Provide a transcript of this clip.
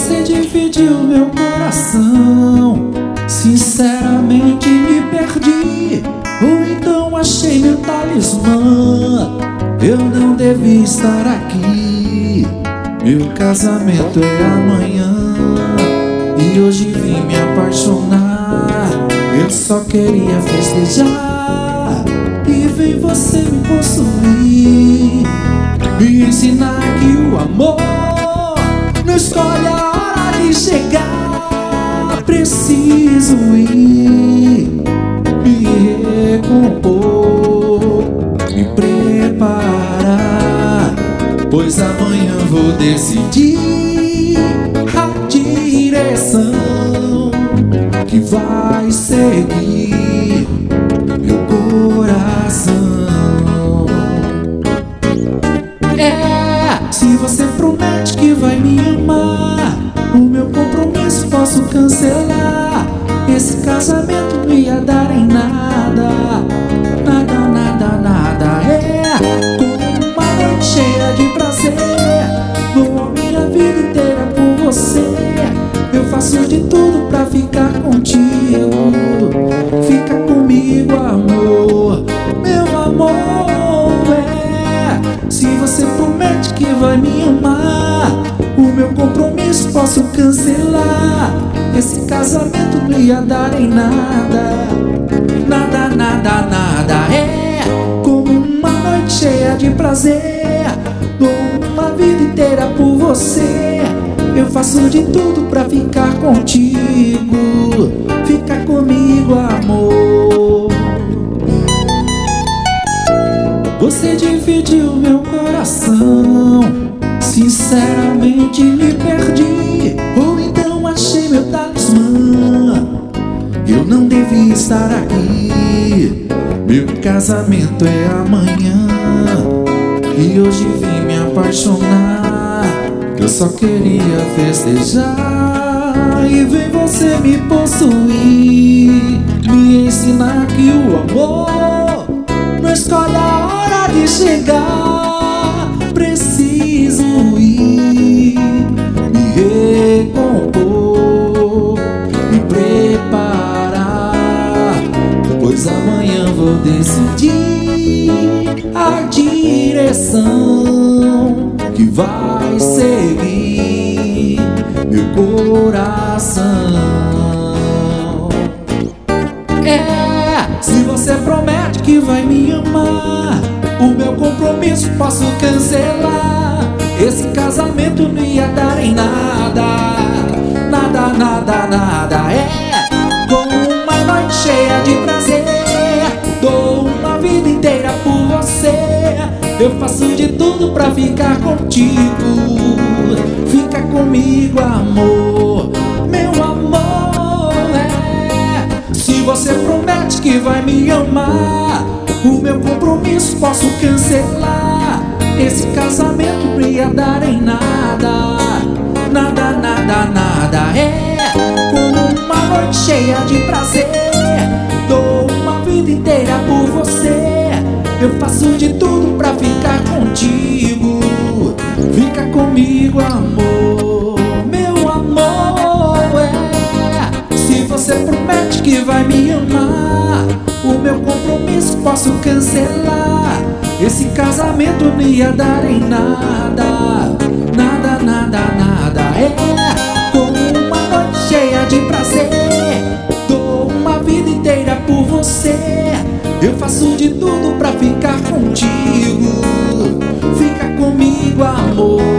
Você dividiu meu coração, sinceramente me perdi. Ou então achei meu talismã. Eu não devia estar aqui. Meu casamento é amanhã e hoje vim me apaixonar. Eu só queria festejar e vem você me possuir, me ensinar que o amor não escolhe a hora de chegar. Preciso ir, me recompor, me preparar, pois amanhã vou decidir a direção que vai seguir meu coração. Se você promete que vai me amar, o meu compromisso posso cancelar. Esse casamento não ia dar em nada, nada, nada, nada. Como uma noite cheia de prazer, dou a minha vida inteira por você. Eu faço de tudo pra ficar contigo. Fica comigo, amor, meu amor. Se você promete que vai me amar, o meu compromisso posso cancelar. Esse casamento não ia dar em nada, nada, nada, nada. Como uma noite cheia de prazer, dou uma vida inteira por você. Eu faço de tudo pra ficar contigo. Fica comigo, amor. Você dividiu meu coração, sinceramente me perdi. Ou então achei meu talismã. Eu não devia estar aqui. Meu casamento é amanhã e hoje vim me apaixonar. Eu só queria festejar e vem você me possuir, me ensinar que o amor não escolhe a hora de chegar. Preciso ir, me recompor, me preparar, pois amanhã vou decidir a direção que vai seguir meu coração. Se você promete que vai me amar, o meu compromisso posso cancelar. Esse casamento não ia dar em nada, nada, nada, nada. Como uma noite cheia de prazer, dou uma vida inteira por você. Eu faço de tudo pra ficar contigo. Fica comigo, amor, meu amor. Se você promete que vai me amar, o meu compromisso posso cancelar. Esse casamento não ia dar em nada, nada, nada, nada. Como uma noite cheia de prazer, dou uma vida inteira por você. Eu faço de tudo pra ficar contigo. Fica comigo, amor, meu amor. Se você promete que vai me amar, o meu compromisso posso cancelar. Esse casamento não ia dar em nada, nada, nada, nada. Como uma noite cheia de prazer, dou uma vida inteira por você. Eu faço de tudo pra ficar contigo. Fica comigo, amor.